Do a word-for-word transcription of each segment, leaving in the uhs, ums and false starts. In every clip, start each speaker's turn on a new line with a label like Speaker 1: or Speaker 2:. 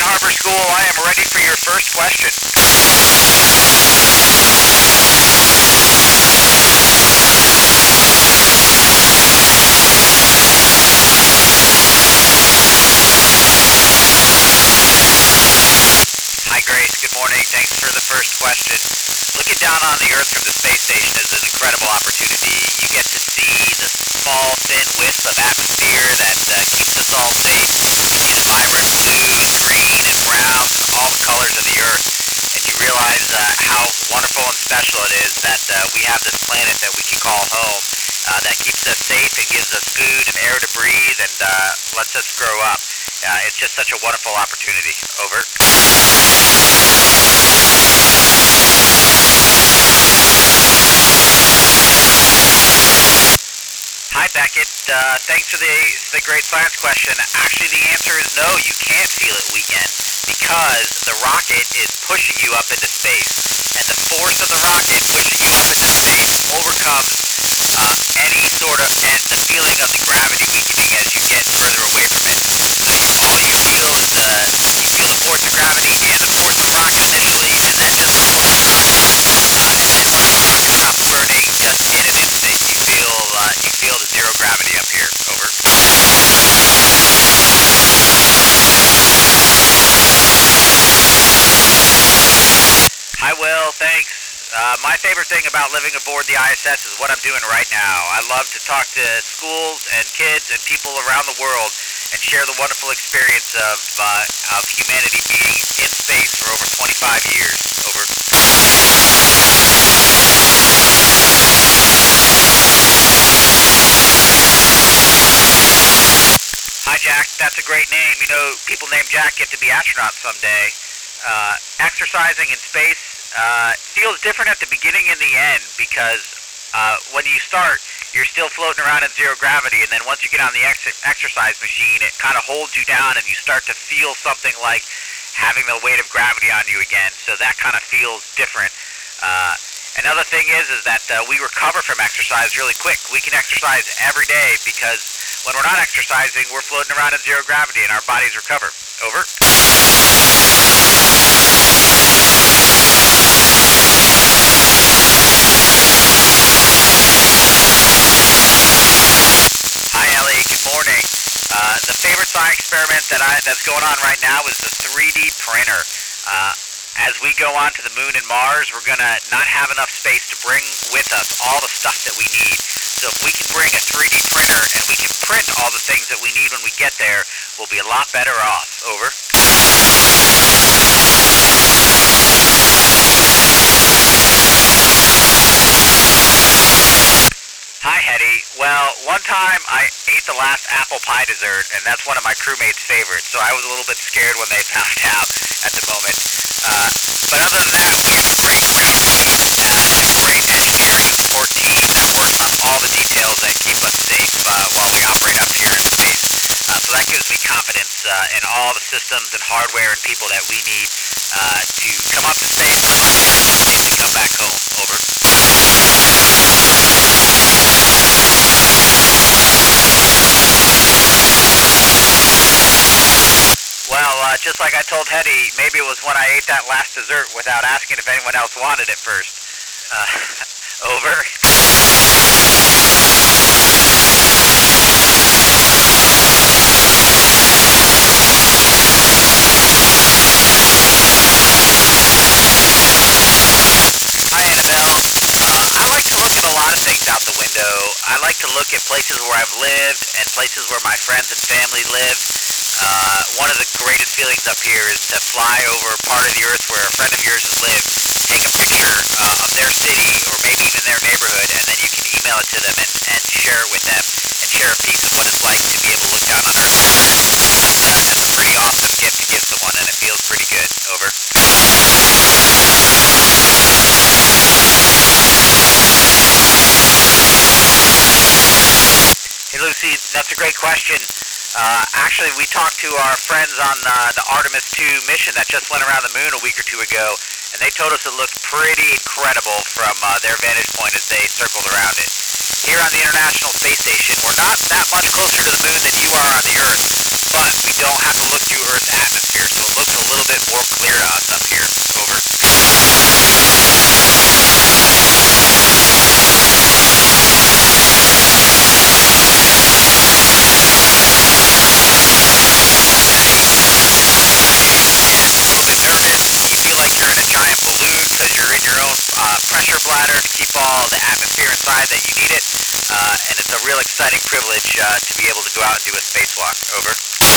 Speaker 1: Harbor School. I am ready for your first question. Hi, Grace. Good morning. Thanks for the first question. Looking down on the Earth from the space station is an incredible opportunity. You get to see the small, thin wisp of atmosphere that uh, keeps us all safe. You see the vibrant blues, green, and browns, and all the colors of the Earth. And you realize uh, how wonderful and special it is that uh, we have this planet that we can call home, uh, that keeps us safe and gives us food and air to breathe and uh, lets us grow up. Uh, it's just such a wonderful opportunity. Over. Hi, Beckett. Uh, thanks for the, the great science question. Actually, the answer is no, you can't feel it weaken because the rocket is pushing you up into space. And the force of the rocket pushing you up into space overcomes uh, any sort of and the feeling of the gravity weakening as you get further away from it. So you, all you feel is the you feel the force of gravity and the force of the rocket initially, and then just the force of the rocket. Uh, and then when the rocket stops burning, just in an instant, you feel uh, you feel the zero gravity up here. Over. Hi, Will. Thanks. Uh, my favorite thing about living aboard the I S S is what I'm doing right now. I love to talk to schools and kids and people around the world and share the wonderful experience of uh, of humanity being in space for over twenty-five years. Over. Hi, Jack. That's a great name. You know, people named Jack get to be astronauts someday. Uh, exercising in space uh, feels different at the beginning and the end because uh, when you start, you're still floating around in zero gravity, and then once you get on the ex- exercise machine, it kind of holds you down, and you start to feel something like having the weight of gravity on you again. So that kind of feels different. Uh, another thing is, is that uh, we recover from exercise really quick. We can exercise every day because when we're not exercising, we're floating around in zero gravity, and our bodies recover. Over. Hi, Ellie. Good morning. Uh, the favorite science experiment that I that's going on right now is the three D printer. Uh, as we go on to the moon and Mars, we're gonna not have enough space to bring with us all the stuff that we need. So if we can bring a three D printer and we can print all the things that we need when we get there, we'll be a lot better off. Over. Hi, Hetty. Well, one time I ate the last apple pie dessert, and that's one of my crewmates' favorites, so I was a little bit scared when they found out at the moment. Uh, but other than that, we have a great crew team uh, and a great engineering support team that works on all the details that keep us safe uh, while we operate up here in space. Uh, so that gives me confidence uh, in all the systems and hardware and people that we need uh, to come up to space and to come back home. Over. Well, uh, just like I told Hetty, maybe it was when I ate that last dessert without asking if anyone else wanted it first. Uh, over. Hi, Annabelle. Uh, I like to look at a lot of things out the window. I like to look at places where I've lived and places where my friends and family live. Uh, one of the greatest feelings up here is to fly over part of the earth where a friend of yours has lived, take a picture uh, of their city or maybe even their neighborhood, and then you can email it to them and, and share it with them and share a piece of what it's like to be able to look down on earth. That's, uh, that's a pretty awesome gift to give someone, and it feels pretty good. Over. Hey, Lucy, that's a great question. Uh, actually, we talked to our friends on uh, the Artemis two mission that just went around the moon a week or two ago, and they told us it looked pretty incredible from uh, their vantage point as they circled around it. Here on the International Space Station, we're not that much closer to the moon than you are on the Earth, but we don't have to look through Earth's atmosphere, so it looks a ladder to keep all the atmosphere inside that you need it. Uh, and it's a real exciting privilege uh, to be able to go out and do a spacewalk. Over.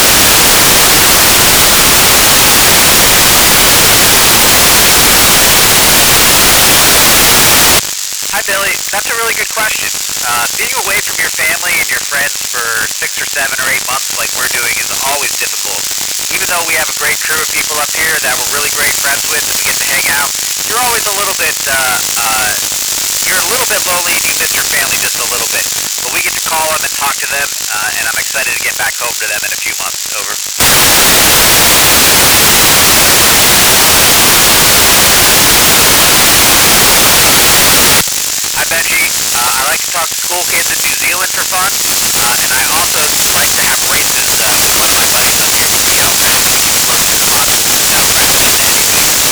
Speaker 1: Hi, Billy. That's a really good question. Uh, being away from your family and your friends for six or seven or eight months like we're doing is always difficult. Even though we have a great crew of people up here that we're really great friends with and we get to hang out, you're always a little bit, uh, uh, you're a little bit lonely and you miss your family just a little bit. But we get to call them and talk to them, uh, and I'm excited to get back home to them in a few months. Over. Hi, Benji. Uh, I like to talk to school kids in New Zealand for fun, uh, and I also like to have races uh, with one of my buddies up here, Miguel, that we roasted a monster in the south side of San Diego.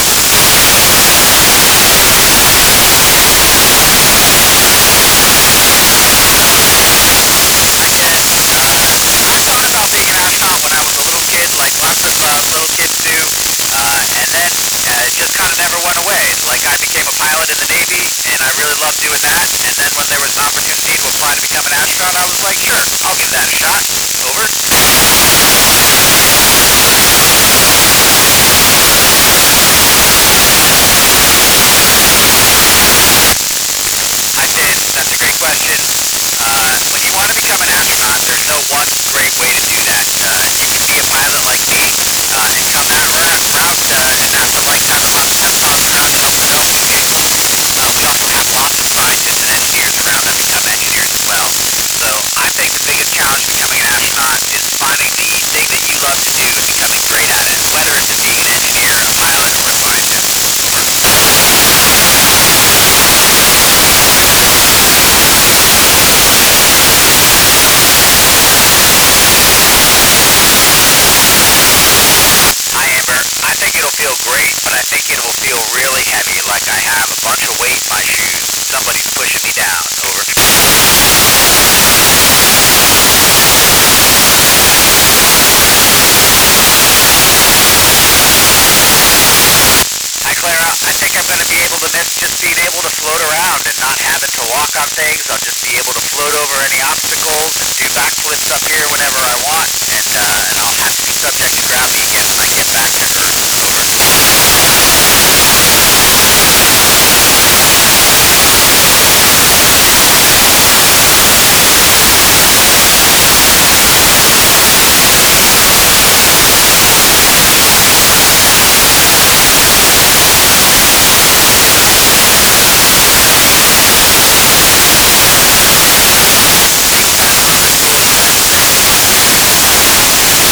Speaker 1: I did. Uh, I thought about being an astronaut when I was a little kid, like lots of uh, little kids do, uh, and then uh, it just kind of never went away. Like I became a pilot in the Navy, and I really loved doing that. And then when there was an opportunity to apply to become an astronaut, I was like, sure, I'll give that a shot. Over. I did. That's a great question. Uh, when you want to become an astronaut, there's no one great way to do that. Uh, you can be a pilot like me uh, and come that route, route uh, and that's like having lots of testosterone and a Philadelphia bagel. Uh, we also have lots of scientists and engineers around that become engineers as well. So I think the biggest challenge becoming an astronaut is finding the thing that you love to do and becoming great at it, whether it's being an engineer, a pilot, or a scientist. Over. Hi, Amber. I think it'll feel great, but I think it will feel really heavy, like I have a bunch of weight in my shoes. Somebody's pushing me down. Over. Hi, Clara. I think I'm going to be able to miss just being able to float around and not having to walk on things. I'll just be able to float over any obstacles and do backflips up here whenever I want, and, uh, and I'll have to be subject to gravity again